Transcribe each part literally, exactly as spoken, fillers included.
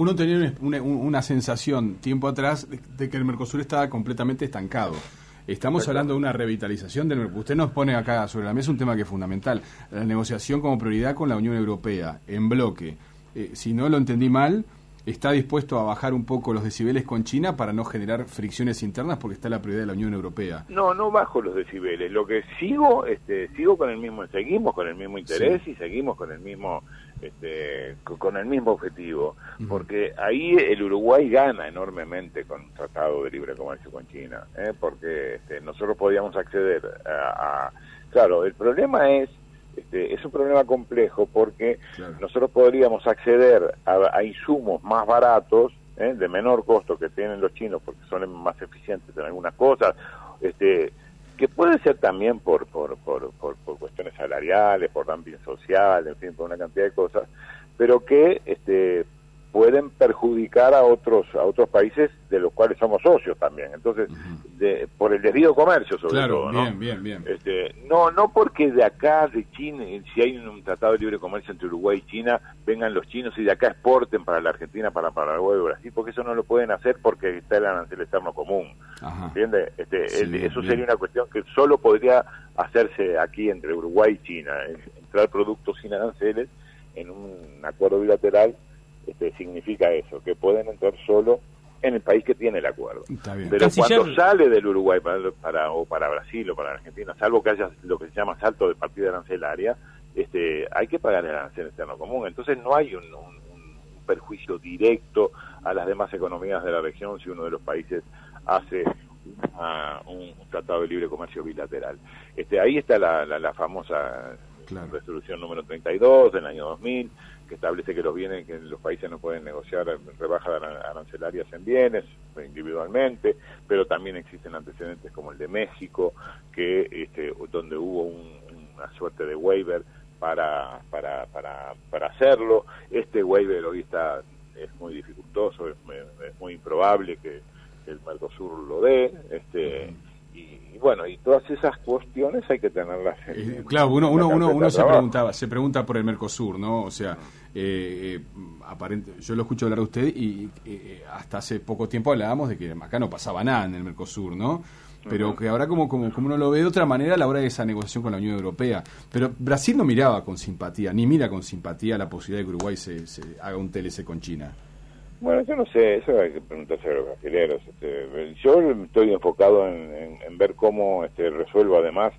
uno tenía una, una sensación tiempo atrás de, de que el Mercosur estaba completamente estancado. Estamos hablando de una revitalización del Mercosur. Usted nos pone acá sobre la mesa un tema que es fundamental, la negociación como prioridad con la Unión Europea, en bloque. Eh, si no lo entendí mal, está dispuesto a bajar un poco los decibeles con China para no generar fricciones internas porque está la prioridad de la Unión Europea. No, no bajo los decibeles. Lo que sigo, este, sigo con el mismo, seguimos con el mismo interés sí. y seguimos con el mismo, este, con el mismo objetivo, uh-huh. porque ahí el Uruguay gana enormemente con un tratado de libre comercio con China, ¿eh? porque este, nosotros podíamos acceder a, a, claro, el problema es Este, es un problema complejo porque claro. nosotros podríamos acceder a, a insumos más baratos, ¿eh? de menor costo que tienen los chinos porque son más eficientes en algunas cosas, este, que puede ser también por, por, por, por, por cuestiones salariales, por dumping social, en fin, por una cantidad de cosas, pero que este, pueden perjudicar a otros a otros países de los cuales somos socios también. Entonces, uh-huh. de, por el debido comercio sobre claro, todo, bien, ¿no? bien, bien. Este, no, no porque de acá, de China, si hay un tratado de libre comercio entre Uruguay y China, vengan los chinos y de acá exporten para la Argentina, para Paraguay o Brasil, porque eso no lo pueden hacer porque está el arancel externo común. ¿Entiendes? Este, sí, el, eso bien. Sería una cuestión que solo podría hacerse aquí entre Uruguay y China, entrar productos sin aranceles en un acuerdo bilateral. Este, significa eso, que pueden entrar solo en el país que tiene el acuerdo. Pero Canciller... cuando sale del Uruguay para, para o para Brasil o para Argentina, salvo que haya lo que se llama salto de partida arancelaria, este, hay que pagar el arancel externo común. Entonces no hay un, un, un perjuicio directo a las demás economías de la región si uno de los países hace una, un, un tratado de libre comercio bilateral. Este, ahí está la, la, la famosa claro. resolución número treinta y dos del año dos mil, que establece que los bienes, que los países no pueden negociar rebajas arancelarias en bienes individualmente, pero también existen antecedentes como el de México, que este, donde hubo un, una suerte de waiver para para para para hacerlo. Este waiver hoy está es muy dificultoso, es, es muy improbable que, que el Mercosur lo dé, este uh-huh. Y, y bueno, y todas esas cuestiones hay que tenerlas en, eh, claro, uno uno uno, uno se preguntaba, se pregunta por el Mercosur, ¿no? O sea, eh, eh, aparente, yo lo escucho hablar de usted y eh, hasta hace poco tiempo hablábamos de que acá no pasaba nada en el Mercosur, ¿no? Pero uh-huh. que ahora como, como, como uno lo ve de otra manera a la hora de esa negociación con la Unión Europea. Pero Brasil no miraba con simpatía, ni mira con simpatía la posibilidad de que Uruguay se, se haga un T L C con China. Bueno, yo no sé, eso hay que preguntarse a los brasileños. Este, yo estoy enfocado en, en, en ver cómo este, resuelvo además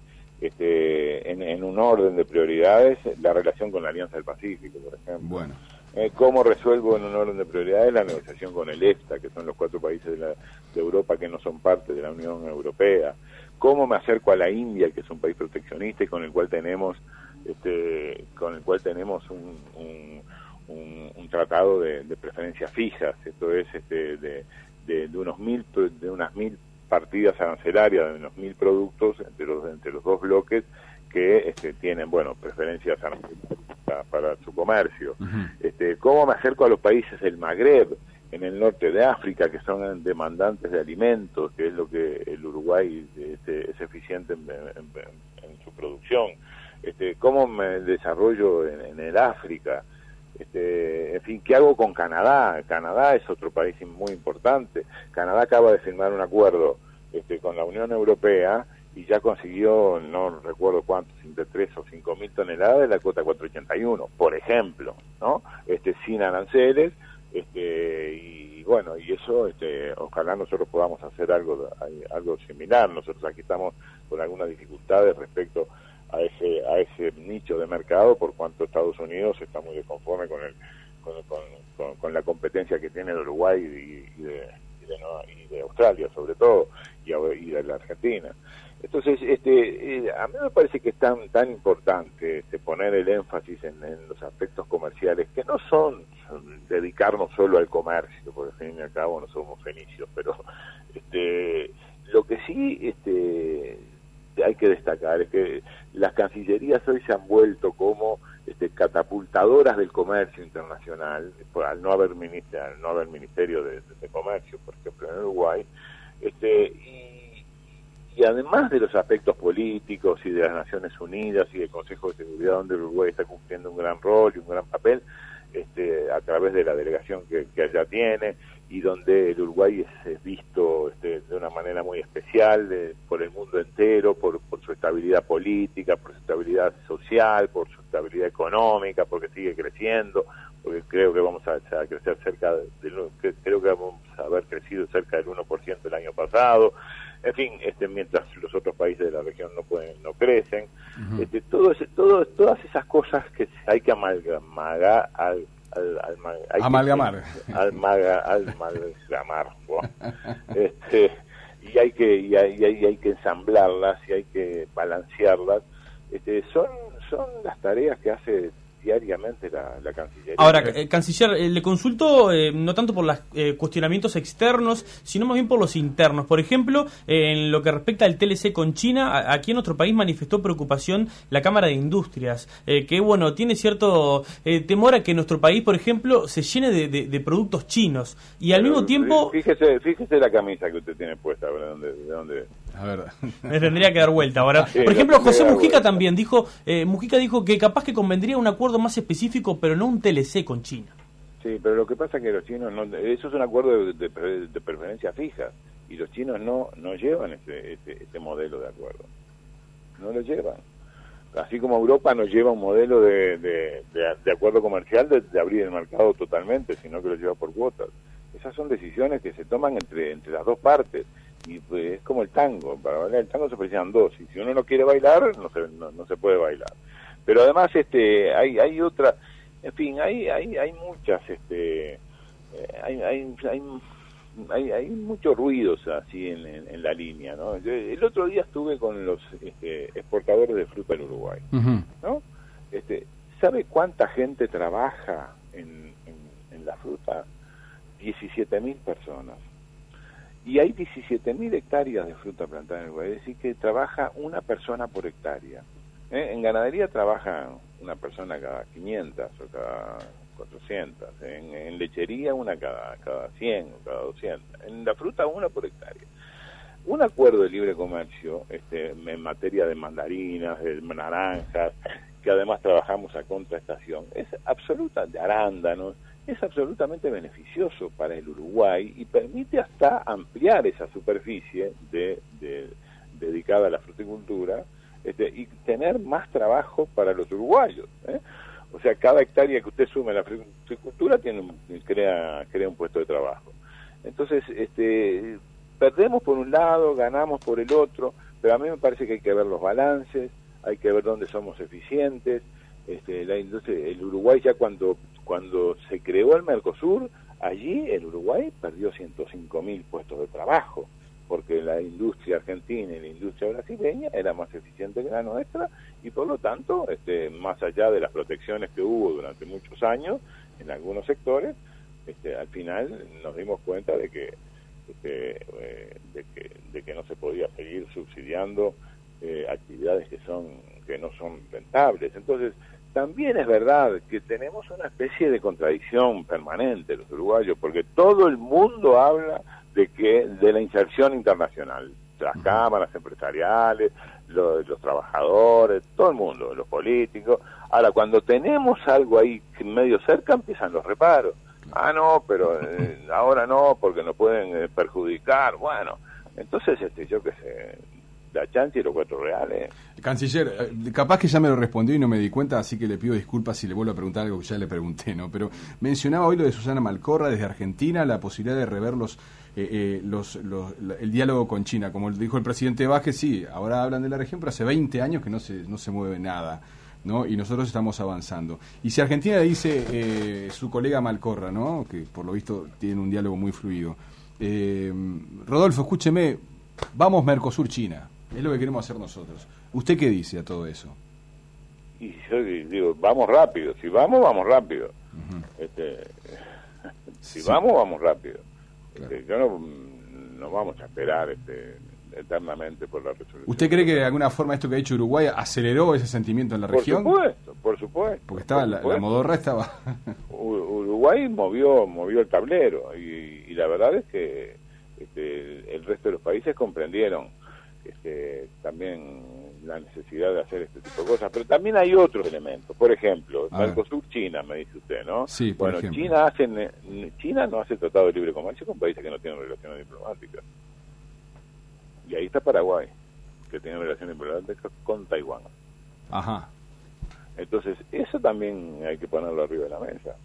este, en, en un orden de prioridades la relación con la Alianza del Pacífico, por ejemplo. Bueno. Eh, cómo resuelvo en un orden de prioridades la negociación con el EFTA, que son los cuatro países de, la, de Europa que no son parte de la Unión Europea. Cómo me acerco a la India, que es un país proteccionista y con el cual tenemos, este, con el cual tenemos un, un Un, un tratado de, de preferencias fijas, esto es este, de, de, de unos mil de unas mil partidas arancelarias, de unos mil productos entre los entre los dos bloques que este, tienen bueno preferencias arancelarias para, para su comercio. Uh-huh. Este, ¿cómo me acerco a los países del Magreb, en el norte de África, que son demandantes de alimentos, que es lo que el Uruguay este, es eficiente en, en, en su producción? Este, ¿cómo me desarrollo en, en el África? Este, en fin, ¿qué hago con Canadá? Canadá es otro país muy importante. Canadá acaba de firmar un acuerdo este, con la Unión Europea y ya consiguió, no recuerdo cuántos, entre tres o cinco mil toneladas de la cuota cuatrocientos ochenta y uno, por ejemplo, ¿no? Este, sin aranceles, este, y bueno, y eso, este, ojalá nosotros podamos hacer algo, algo similar. Nosotros aquí estamos con algunas dificultades respecto a ese a ese nicho de mercado, por cuanto Estados Unidos está muy desconforme con el con, con, con, con la competencia que tiene de Uruguay y, y, de, y, de, no, y de Australia sobre todo y, y de la Argentina. Entonces este eh, a mí me parece que es tan tan importante este, poner el énfasis en, en los aspectos comerciales, que no son, son dedicarnos solo al comercio, porque al fin y al cabo no somos fenicios, pero este lo que sí este hay que destacar es que las cancillerías hoy se han vuelto como este, catapultadoras del comercio internacional, por, al no haber ministerio, al no haber ministerio de, de, de comercio, por ejemplo, en Uruguay, este, y, y además de los aspectos políticos y de las Naciones Unidas y del Consejo de Seguridad, donde Uruguay está cumpliendo un gran rol y un gran papel, este, a través de la delegación que, que allá tiene, y donde el Uruguay es, es visto este, de una manera muy especial de, por el mundo entero, por, por su estabilidad política, por su estabilidad social, por su estabilidad económica, porque sigue creciendo, porque creo que vamos a, a crecer cerca de, de, creo que vamos a haber crecido cerca del uno por ciento el año pasado. En fin, este, mientras los otros países de la región no pueden, no crecen, uh-huh. este, todo ese, todo, todas esas cosas que hay que amalgamar, al, al, al, hay amalgamar, que, almaga, amalgamar, este, y hay que y hay, y hay, y hay que ensamblarlas y hay que balancearlas. Este, son son las tareas que hace diariamente la, la Cancillería. Ahora, eh, Canciller, eh, le consulto eh, no tanto por los eh, cuestionamientos externos, sino más bien por los internos. Por ejemplo, eh, en lo que respecta al T L C con China, a, aquí en nuestro país manifestó preocupación la Cámara de Industrias, eh, que bueno, tiene cierto eh, temor a que nuestro país, por ejemplo, se llene de, de, de productos chinos. Y al Pero, mismo tiempo... Fíjese, fíjese la camisa que usted tiene puesta, ¿de dónde? De dónde? A ver. Me tendría que dar vuelta ahora. Sí, por ejemplo, José Mujica vuelta. también dijo, eh, Mujica dijo que capaz que convendría un acuerdo más específico, pero no un T L C con China. Sí, pero lo que pasa es que los chinos, no, eso es un acuerdo de, de, de preferencia fija, y los chinos no no llevan ese, ese, ese modelo de acuerdo. No lo llevan. Así como Europa no lleva un modelo de, de, de, de acuerdo comercial de, de abrir el mercado totalmente, sino que lo lleva por cuotas. Esas son decisiones que se toman entre, entre las dos partes. Y pues es como el tango, para bailar el tango se precisan dos, y si uno no quiere bailar, no se, no, no se puede bailar. Pero además este hay hay otra, en fin, hay hay hay muchas este eh, hay, hay hay hay hay muchos ruidos así en, en, en la línea, ¿no? Yo, el otro día estuve con los este, exportadores de fruta del Uruguay, uh-huh. ¿no? Este, ¿sabe cuánta gente trabaja en, en, en la fruta? diecisiete mil personas. Y hay diecisiete mil hectáreas de fruta plantada en el Uruguay, es decir, que trabaja una persona por hectárea. ¿Eh? En ganadería trabaja una persona cada quinientas o cada cuatrocientas, en, en lechería una cada, cada cien o cada doscientas, en la fruta una por hectárea. Un acuerdo de libre comercio este, en materia de mandarinas, de naranjas, que además trabajamos a contraestación, es absoluta, de arándanos, es absolutamente beneficioso para el Uruguay y permite hasta ampliar esa superficie de, de, dedicada a la fruticultura este, y tener más trabajo para los uruguayos, ¿eh? O sea, cada hectárea que usted sume a la fruticultura tiene un, crea, crea un puesto de trabajo. Entonces, este, perdemos por un lado, ganamos por el otro, pero a mí me parece que hay que ver los balances, hay que ver dónde somos eficientes. Este, la industria, el Uruguay ya cuando cuando se creó el Mercosur, allí el Uruguay perdió ciento cinco mil puestos de trabajo, porque la industria argentina y la industria brasileña era más eficiente que la nuestra, y por lo tanto, este, más allá de las protecciones que hubo durante muchos años en algunos sectores, este, al final nos dimos cuenta de que, este, eh, de que de que no se podía seguir subsidiando eh, actividades que son que no son rentables. Entonces, también es verdad que tenemos una especie de contradicción permanente los uruguayos, porque todo el mundo habla de que de la inserción internacional, las cámaras empresariales, los, los trabajadores, todo el mundo, los políticos. Ahora, cuando tenemos algo ahí medio cerca, empiezan los reparos. Ah, no, pero eh, ahora no, porque nos pueden eh, perjudicar. Bueno, entonces, este, yo qué sé, la chance y los cuatro reales. Canciller, capaz que ya me lo respondió y no me di cuenta, así que le pido disculpas si le vuelvo a preguntar algo que ya le pregunté, ¿no? Pero mencionaba hoy lo de Susana Malcorra desde Argentina, la posibilidad de rever los, eh, eh, los, los, el diálogo con China. Como dijo el presidente Vázquez, sí, ahora hablan de la región, pero hace veinte años que no se, no se mueve nada, ¿no? Y nosotros estamos avanzando. Y si Argentina le dice eh, su colega Malcorra, ¿no? Que por lo visto tiene un diálogo muy fluido. Eh, Rodolfo, escúcheme, vamos Mercosur-China. Es lo que queremos hacer nosotros. ¿Usted qué dice a todo eso? Y yo digo, vamos rápido. Si vamos, vamos rápido. Uh-huh. Este, si sí. vamos, vamos rápido. Claro. Este, yo no, no vamos a esperar este, eternamente por la resolución. ¿Usted cree que de alguna forma esto que ha hecho Uruguay aceleró ese sentimiento en la por región? Por supuesto, por supuesto. Porque estaba por la, supuesto. la modorra estaba... Uruguay movió movió el tablero y, y la verdad es que este, el resto de los países comprendieron. Este, también la necesidad de hacer este tipo de cosas, pero también hay otros elementos. Por ejemplo, A Mercosur-China, me dice usted, ¿no? Sí, por bueno, ejemplo. China, hace, China no hace tratado de libre comercio con países que no tienen relaciones diplomáticas. Y ahí está Paraguay, que tiene relaciones diplomáticas con Taiwán. Ajá. Entonces, eso también hay que ponerlo arriba de la mesa.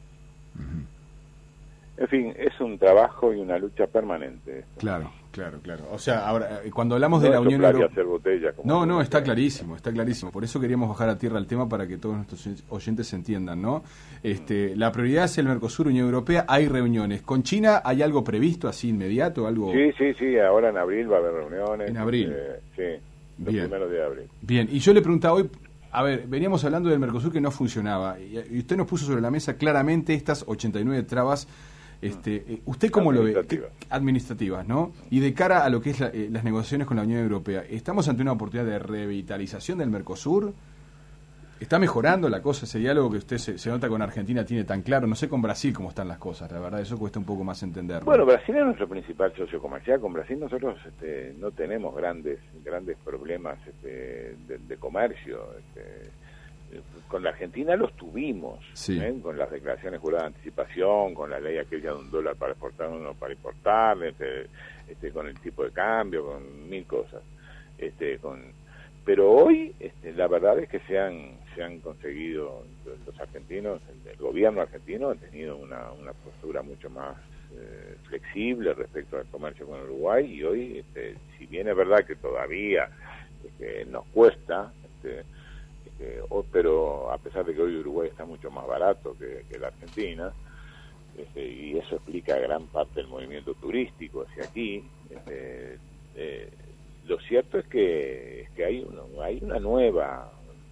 En fin, es un trabajo y una lucha permanente. Esto. Claro, claro, claro. O sea, ahora, cuando hablamos no de la Unión Europea... Botella, como no, no, está clarísimo, está clarísimo. Por eso queríamos bajar a tierra el tema para que todos nuestros oyentes se entiendan, ¿no? Este, la prioridad es el Mercosur, Unión Europea, hay reuniones. ¿Con China hay algo previsto así inmediato? Algo... Sí, sí, sí, ahora en abril va a haber reuniones. En abril. Eh, sí, los Bien. primeros de abril. Bien, y yo le preguntaba hoy... A ver, veníamos hablando del Mercosur que no funcionaba, y usted nos puso sobre la mesa claramente estas ochenta y nueve trabas. Este, ¿Usted cómo lo ve? Administrativas. ¿Qué- administrativas, ¿no? Y de cara a lo que es la- eh, las negociaciones con la Unión Europea, ¿estamos ante una oportunidad de revitalización del Mercosur? ¿Está mejorando la cosa? Ese diálogo que usted se, se nota con Argentina tiene tan claro. No sé con Brasil cómo están las cosas, la verdad, eso cuesta un poco más entenderlo. Bueno, Brasil es nuestro principal socio comercial. Con Brasil nosotros este, no tenemos grandes grandes problemas este, de, de comercio. Este, con la Argentina los tuvimos, Sí. ¿eh? Con las declaraciones juradas de anticipación, con la ley aquella de un dólar para exportar, uno para importar, este, este, con el tipo de cambio, con mil cosas. Este, con, pero hoy este, la verdad es que se han se han conseguido los argentinos, el, el gobierno argentino ha tenido una, una postura mucho más eh, flexible respecto al comercio con Uruguay, y hoy, este, si bien es verdad que todavía este, nos cuesta, este, este, o, pero a pesar de que hoy Uruguay está mucho más barato que, que la Argentina, este, y eso explica gran parte del movimiento turístico hacia aquí, este, eh, lo cierto es que, es que hay, una, hay una nueva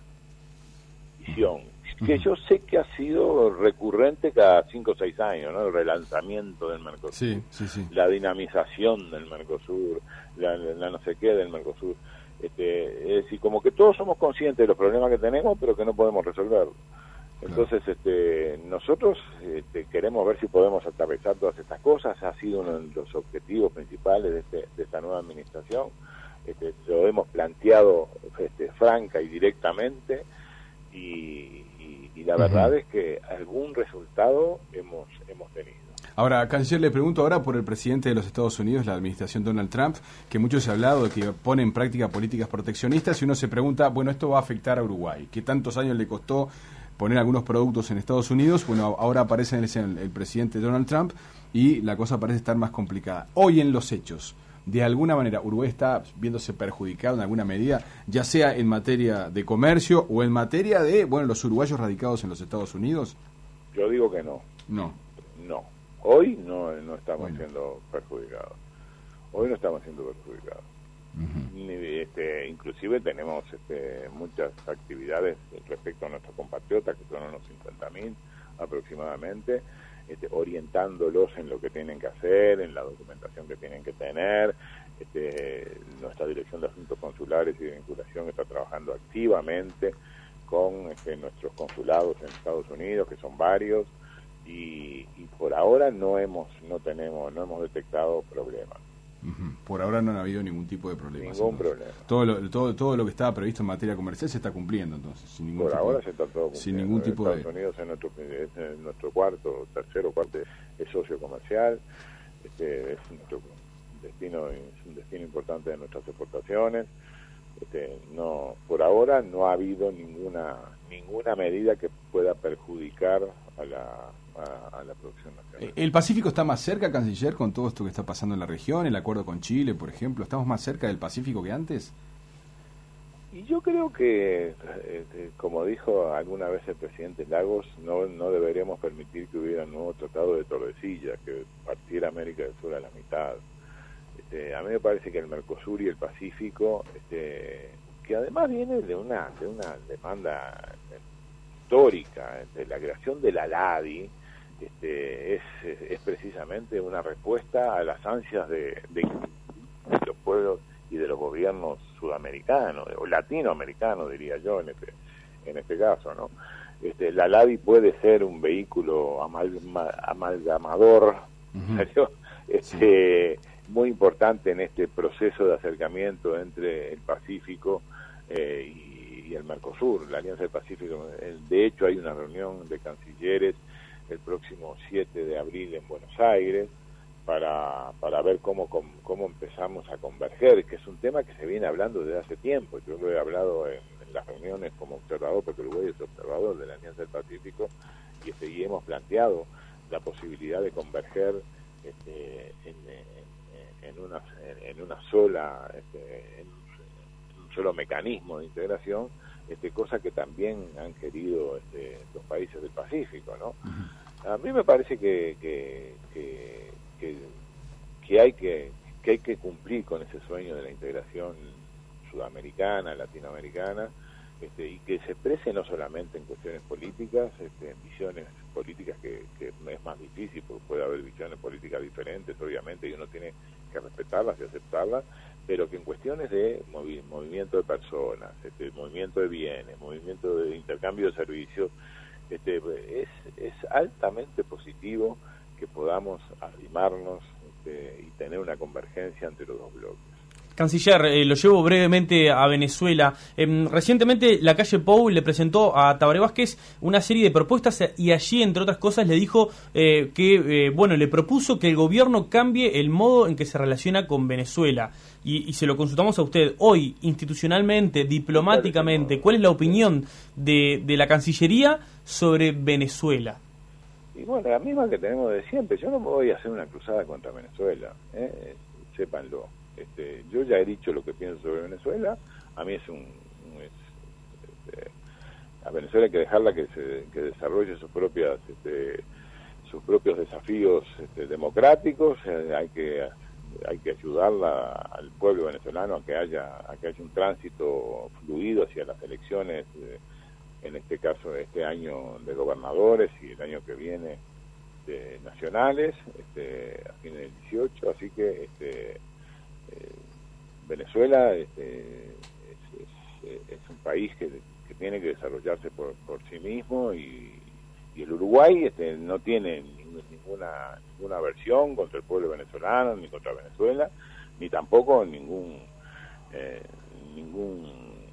visión, que yo sé que ha sido recurrente cada cinco o seis años, ¿no? El relanzamiento del Mercosur, Sí, sí, sí. la dinamización del Mercosur, la, la no sé qué del Mercosur. Este, es decir, como que todos somos conscientes de los problemas que tenemos, pero que no podemos resolverlos. Entonces, este, nosotros este, queremos ver si podemos atravesar todas estas cosas. Ha sido uno de los objetivos principales de, este, de esta nueva administración. Este, lo hemos planteado este, franca y directamente, y, y, y la uh-huh. verdad es que algún resultado hemos hemos tenido. Ahora, canciller, le pregunto ahora por el presidente de los Estados Unidos, la administración Donald Trump, que mucho se ha hablado de que pone en práctica políticas proteccionistas, y uno se pregunta, bueno, esto va a afectar a Uruguay, que tantos años le costó poner algunos productos en Estados Unidos. Bueno, ahora aparece en el, el presidente Donald Trump y la cosa parece estar más complicada. Hoy en los hechos, de alguna manera, Uruguay está viéndose perjudicado en alguna medida, ya sea en materia de comercio o en materia de, bueno, los uruguayos radicados en los Estados Unidos. Yo digo que no. No. No. Hoy no, no estamos Bueno. siendo perjudicados. Hoy no estamos siendo perjudicados. Uh-huh. Este, inclusive tenemos este, muchas actividades respecto a nuestros compatriotas, que son unos cincuenta mil aproximadamente, este, orientándolos en lo que tienen que hacer, en la documentación que tienen que tener. Este, nuestra Dirección de Asuntos Consulares y de Vinculación está trabajando activamente con este, nuestros consulados en Estados Unidos, que son varios, y, y por ahora no hemos no tenemos no hemos detectado problemas. Uh-huh. Por ahora no ha habido ningún tipo de problema. Ningún entonces. problema. Todo lo, todo, todo lo que estaba previsto en materia comercial se está cumpliendo, entonces. Sin ningún Por tipo ahora de, se está todo cumpliendo. sin ningún tipo Estados de... Unidos es nuestro, es nuestro cuarto, tercero, cuarto es socio comercial. Este, es nuestro destino, es un destino importante de nuestras exportaciones. Este, no, por ahora no ha habido ninguna ninguna medida que pueda perjudicar a la a, a la producción nacional. ¿El Pacífico está más cerca, canciller, con todo esto que está pasando en la región? El acuerdo con Chile, por ejemplo, ¿estamos más cerca del Pacífico que antes? Y yo creo que, eh, como dijo alguna vez el presidente Lagos, no no deberíamos permitir que hubiera un nuevo tratado de Tordesillas, que partiera América del Sur a la mitad. Este, a mí me parece que el Mercosur y el Pacífico, este, que además viene de una de una demanda histórica, de la creación de la LADI, este, es, es precisamente una respuesta a las ansias de, de, de los pueblos y de los gobiernos sudamericanos, o latinoamericanos, diría yo, en este, en este caso, ¿no? Este, la LADI puede ser un vehículo amalgama, amalgamador, uh-huh. este, sí. muy importante en este proceso de acercamiento entre el Pacífico eh, y, y el Mercosur, la Alianza del Pacífico. De hecho, hay una reunión de cancilleres el próximo siete de abril en Buenos Aires para, para ver cómo, cómo, cómo empezamos a converger, que es un tema que se viene hablando desde hace tiempo. Yo lo he hablado en, en las reuniones como observador, porque Uruguay es observador de la Alianza del Pacífico, y, este, y hemos planteado la posibilidad de converger este, en, en, en, una, en una sola, este, en, en un solo mecanismo de integración, este, cosa que también han querido este, los países del Pacífico, ¿no? Uh-huh. A mí me parece que, que, que, que, que, hay que, que hay que cumplir con ese sueño de la integración sudamericana, latinoamericana, este, y que se exprese no solamente en cuestiones políticas, este, en visiones políticas que, que es más difícil, porque puede haber visiones políticas diferentes, obviamente, y uno tiene que respetarlas y aceptarlas, pero que en cuestiones de movi movimiento de personas, este, movimiento de bienes, movimiento de intercambio de servicios, este, es, es altamente positivo que podamos arrimarnos este, y tener una convergencia entre los dos bloques. Canciller, eh, lo llevo brevemente a Venezuela. Eh, recientemente la calle Pou le presentó a Tabaré Vázquez una serie de propuestas y allí, entre otras cosas, le dijo eh, que, eh, bueno, le propuso que el gobierno cambie el modo en que se relaciona con Venezuela. Y, y se lo consultamos a usted hoy, institucionalmente, diplomáticamente, ¿cuál es la opinión de, de la Cancillería sobre Venezuela? Y bueno, la misma que tenemos de siempre. Yo no me voy a hacer una cruzada contra Venezuela, ¿eh? Sépanlo. Este, yo ya he dicho lo que pienso sobre Venezuela. A mí es un, un es, este, a Venezuela hay que dejarla que se que desarrolle sus propias este, sus propios desafíos este, democráticos. Eh, hay que hay que ayudarla al pueblo venezolano a que haya a que haya un tránsito fluido hacia las elecciones, eh, en este caso este año de gobernadores y el año que viene de nacionales, este, a fines del dieciocho. Así que este Eh, Venezuela este, es, es, es un país que, que tiene que desarrollarse por, por sí mismo, y, y el Uruguay este, no tiene ninguna ninguna aversión contra el pueblo venezolano, ni contra Venezuela, ni tampoco ningún eh, ningún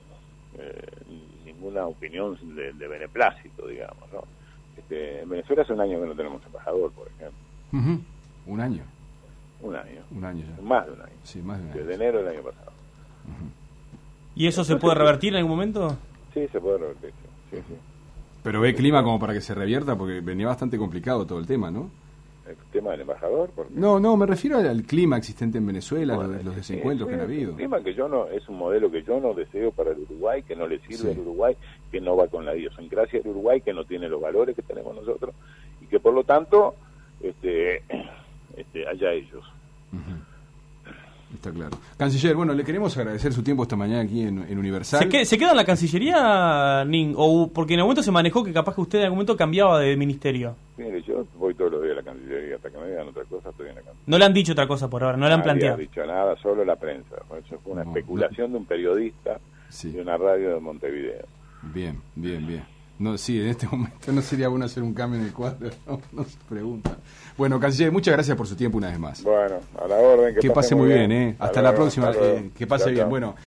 eh, ninguna opinión de, de beneplácito, digamos, ¿no? Este, en Venezuela hace un año que no tenemos embajador, por ejemplo. Uh-huh. Un año. Un año. Un año ya. Más de un año. Sí, más de un año. Desde enero del año pasado. Uh-huh. ¿Y eso se puede revertir en algún momento? Sí, se puede revertir, sí, sí. Pero ve clima como para que se revierta, porque venía bastante complicado todo el tema, ¿no? ¿El tema del embajador? Porque... No, no, me refiero al, al clima existente en Venezuela, bueno, los, los desencuentros sí, que han habido. El clima que yo no, es un modelo que yo no deseo para el Uruguay, que no le sirve sí. al Uruguay, que no va con la idiosincrasia del Uruguay, que no tiene los valores que tenemos nosotros, y que por lo tanto este, este, haya ellos. Uh-huh. Está claro. Canciller, bueno, le queremos agradecer su tiempo esta mañana aquí en, en Universal. ¿Se, que, ¿Se queda en la Cancillería, Nin? O porque en algún momento se manejó que capaz que usted en algún momento cambiaba de ministerio. Mire, yo voy todos los días a la Cancillería, hasta que me digan otra cosa estoy en la Cancillería. No le han dicho otra cosa por ahora, no le han planteado. No ha dicho nada, solo la prensa. Eso fue una no, especulación no. de un periodista sí. de una radio de Montevideo. Bien, bien, bien. No, sí, en este momento no sería bueno hacer un cambio en el cuadro, no, no se pregunta. Bueno, Canciller, muchas gracias por su tiempo una vez más. Bueno, a la orden. Que, que pase muy bien, bien, ¿eh? Hasta, hasta la luego, próxima, hasta eh, que pase chao, bien. Chao. Bueno.